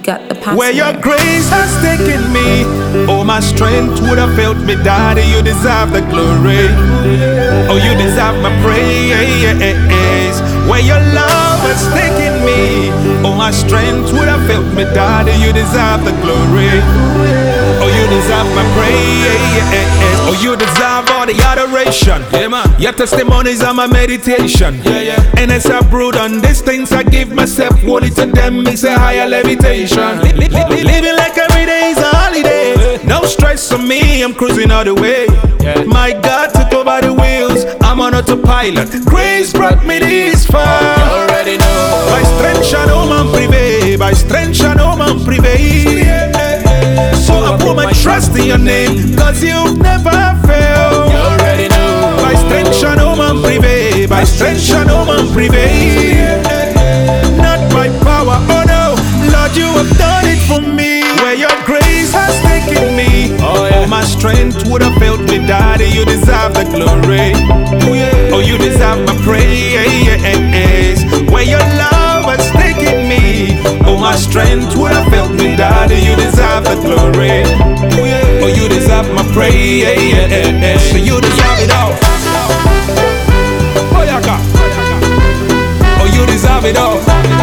got the password. Where your grace has taken me, oh my strength would have failed me, Daddy. You deserve the glory. Oh, you deserve my praise. Where your love has taken me, oh my strength would have failed me, Daddy. You deserve the glory. Oh, you deserve my praise. Oh, you deserve all the adoration. Yeah, man. Your testimonies are my meditation. Yeah, yeah. And as I brood on these things, I give myself wholly to them. It's a higher levitation. Living like every day is a holiday. No stress on me, I'm cruising all the way. Yeah. My God took over the wheels, I'm on autopilot. Grace brought me this far. You already know. By strength shall no man prevail. By strength shall no man prevail. So I put my trust in your name, cause you've never failed. You already know. By strength shall no man prevail. By strength shall no man prevail. Not by power, oh no. Lord, you have done it for me. Where your grace has taken me, oh my strength would have failed me, Daddy. You deserve the glory. Oh, you deserve my praise. Where your love has taken me, oh my strength would have failed me, Daddy. You deserve the glory. Oh, you deserve my praise. So you deserve it all. Oh, yeah, God. Oh, you deserve it all.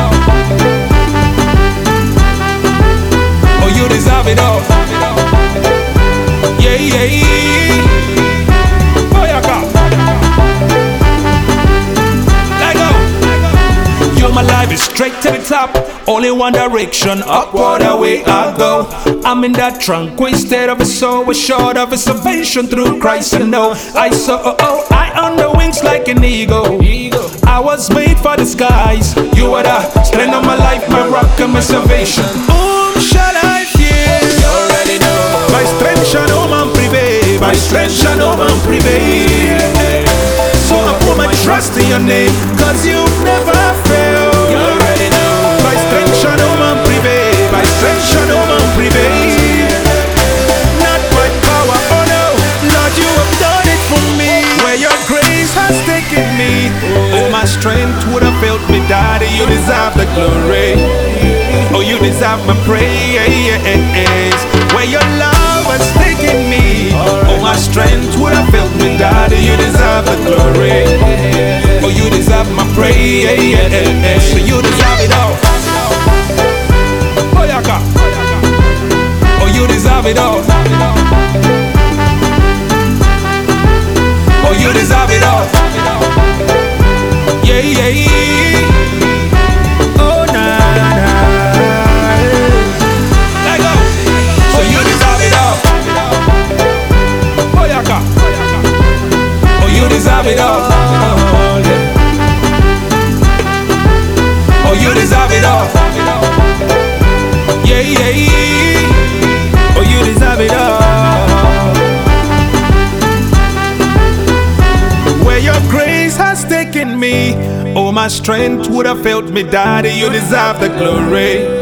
Oh, you deserve it all. Yeah, yeah, yeah. Oh, yeah, God. Let go. Yo, my life is straight to the top. Only one direction, upward away I go. I'm in that tranquil state of a soul, assured of a salvation through Christ. I know I saw, I on the wings like an eagle. I was made for the skies. You are the strength of my life, my rock and my salvation. Whom shall I fear? You already know. By strength shall no man prevail. By strength shall no man prevail. So I put my trust in your name, cause you've never failed. You already know. By strength shall no man prevail. By strength shall no man prevail. Not by power, oh no. Lord, you have done it for me. Where your grace has taken me, oh my strength would have failed me, Daddy. You deserve the glory. Oh, you deserve my praise. Where your love has taken me, oh my strength would have failed me, Daddy. You deserve the glory. Oh, you deserve my praise. So you deserve it all. Oh, yeah, God. Oh, you deserve it all. Oh, you deserve it all. Yeah, yeah, yeah. Oh, nah, nah. Let go. So you deserve it all. Oh, yeah, God. Oh, you deserve it all. Yeah. Oh, you deserve it all. Yeah, yeah, yeah. Oh, you deserve it all. Where your grace has taken me, oh my strength would have failed me, Daddy. You deserve the glory.